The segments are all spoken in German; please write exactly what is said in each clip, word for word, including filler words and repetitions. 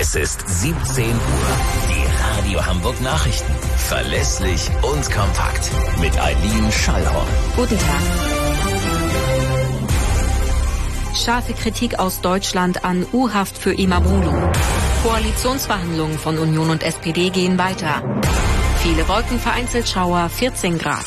Es ist siebzehn Uhr. Die Radio Hamburg Nachrichten. Verlässlich und kompakt. Mit Eileen Schallhorn. Guten Tag. Scharfe Kritik aus Deutschland an U-Haft für Imamoglu. Koalitionsverhandlungen von Union und S P D gehen weiter. Viele Wolken, vereinzelt Schauer, vierzehn Grad.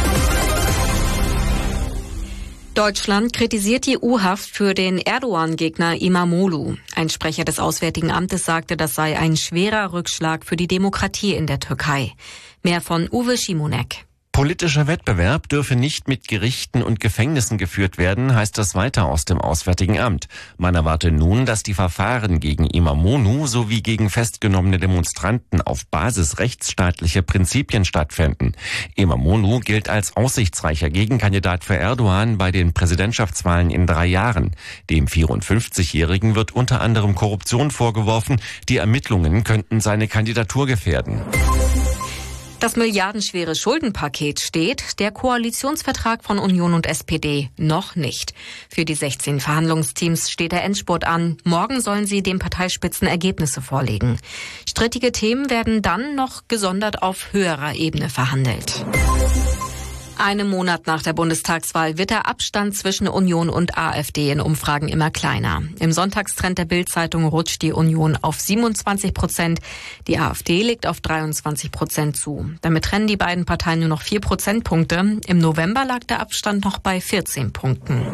Deutschland kritisiert die U-Haft für den Erdogan-Gegner Imamoglu. Ein Sprecher des Auswärtigen Amtes sagte, das sei ein schwerer Rückschlag für die Demokratie in der Türkei. Mehr von Uwe Schimonek. Politischer Wettbewerb dürfe nicht mit Gerichten und Gefängnissen geführt werden, heißt es weiter aus dem Auswärtigen Amt. Man erwarte nun, dass die Verfahren gegen Imamoglu sowie gegen festgenommene Demonstranten auf Basis rechtsstaatlicher Prinzipien stattfinden. Imamoglu gilt als aussichtsreicher Gegenkandidat für Erdogan bei den Präsidentschaftswahlen in drei Jahren. Dem vierundfünfzigjährigen wird unter anderem Korruption vorgeworfen. Die Ermittlungen könnten seine Kandidatur gefährden. Das milliardenschwere Schuldenpaket steht, der Koalitionsvertrag von Union und S P D noch nicht. Für die sechzehn Verhandlungsteams steht der Endspurt an. Morgen sollen sie den Parteispitzen Ergebnisse vorlegen. Strittige Themen werden dann noch gesondert auf höherer Ebene verhandelt. Einen Monat nach der Bundestagswahl wird der Abstand zwischen Union und AfD in Umfragen immer kleiner. Im Sonntagstrend der Bild-Zeitung rutscht die Union auf siebenundzwanzig Prozent. Die AfD legt auf dreiundzwanzig Prozent zu. Damit trennen die beiden Parteien nur noch vier Prozentpunkte. Im November lag der Abstand noch bei vierzehn Punkten.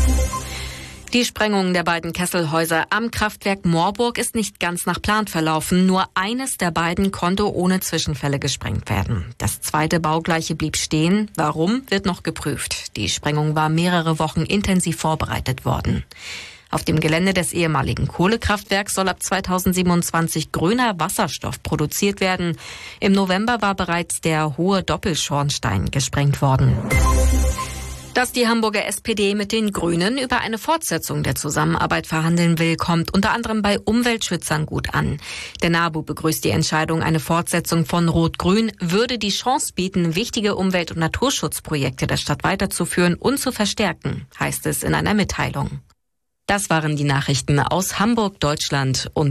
Die Sprengung der beiden Kesselhäuser am Kraftwerk Moorburg ist nicht ganz nach Plan verlaufen. Nur eines der beiden konnte ohne Zwischenfälle gesprengt werden. Das zweite baugleiche blieb stehen. Warum, wird noch geprüft. Die Sprengung war mehrere Wochen intensiv vorbereitet worden. Auf dem Gelände des ehemaligen Kohlekraftwerks soll ab zweitausendsiebenundzwanzig grüner Wasserstoff produziert werden. Im November war bereits der hohe Doppelschornstein gesprengt worden. Dass die Hamburger S P D mit den Grünen über eine Fortsetzung der Zusammenarbeit verhandeln will, kommt unter anderem bei Umweltschützern gut an. Der NABU begrüßt die Entscheidung, eine Fortsetzung von Rot-Grün würde die Chance bieten, wichtige Umwelt- und Naturschutzprojekte der Stadt weiterzuführen und zu verstärken, heißt es in einer Mitteilung. Das waren die Nachrichten aus Hamburg, Deutschland und